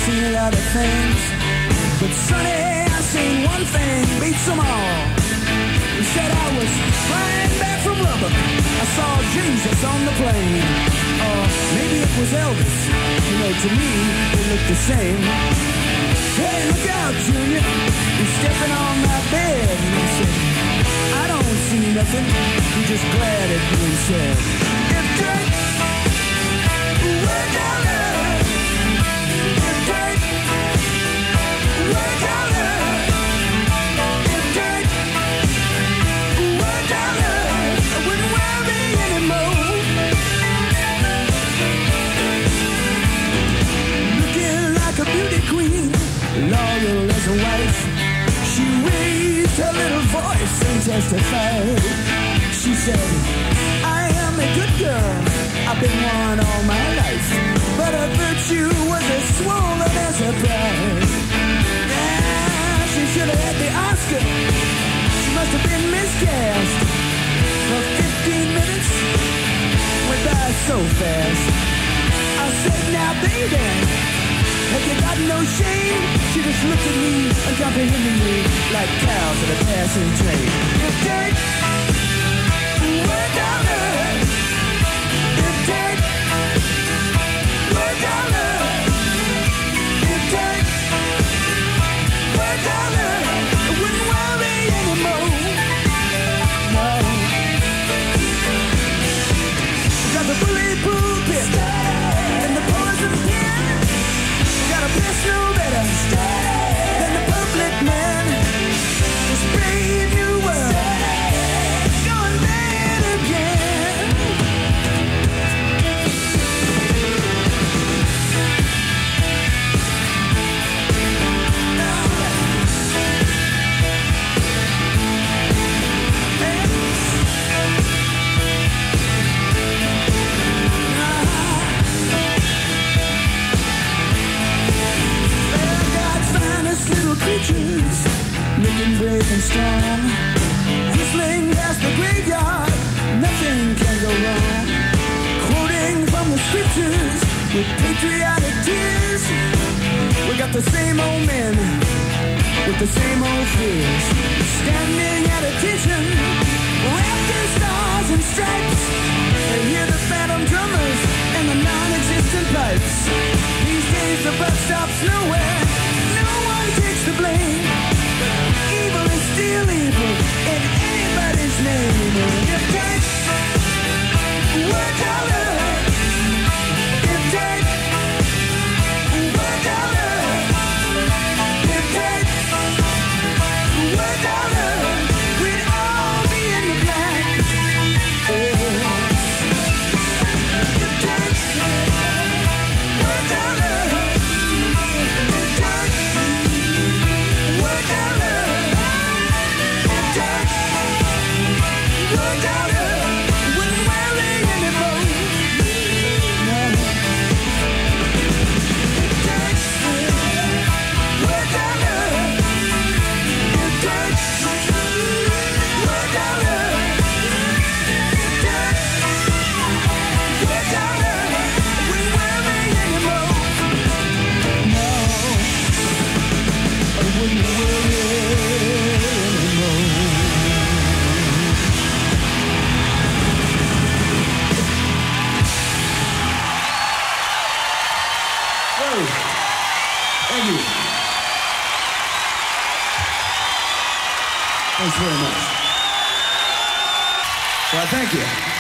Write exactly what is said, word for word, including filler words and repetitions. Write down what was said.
seen a lot of things, but Sonny, I seen one thing beats them all. He said I was flying back from Lubbock. I saw Jesus on the plane. Or maybe it was Elvis. You know, to me, they look the same. Hey, look out, Junior. He's stepping on my bed. And he said, I don't see nothing. I'm just glad it being said. If dirt, we're down there. If dirt, we're down there. If dirt, we're down there. I wouldn't worry anymore. Looking like a beauty queen, loyal as a wife. She raised her little voice and testified. She said, I am a good girl, I've been one all my life, but her virtue was as swollen as her pride. Yeah, she should have had the Oscar. She must have been miscast. For fifteen minutes went by so fast. I said, now baby, have you got no shame? She just looked at me and comprehended me like cows at a passing train. If dirt, we're down there. If dirt, we're down there. If dirt, we're down there. I wouldn't worry anymore. No. We got the bulletproof pit and the poison pen. Got a piss no better than the public man. This brave new world going bad again. Creatures looking brave and strong, whistling past the graveyard, nothing can go wrong. Quoting from the scriptures with patriotic tears. We got the same old men with the same old fears, standing at attention, wrapped in stars and stripes. They hear the phantom drummers and the non-existent pipes. These days the bus stops nowhere. Takes the blame. Evil is still evil in anybody's name. If dirt, we're down there. If dirt, we're down there. If dirt, we're down there. We'd all be in the black. If dirt, we're down there. If dirt, we're down there. If dirt, we're down there. Wouldn't worry anymore. No. If dirt, we're down there. If dirt, we're down there. If dirt, we're down there. Wouldn't worry anymore. No. I wouldn't worry anymore. Whoa. Thank you. Thanks very much. Well, thank you.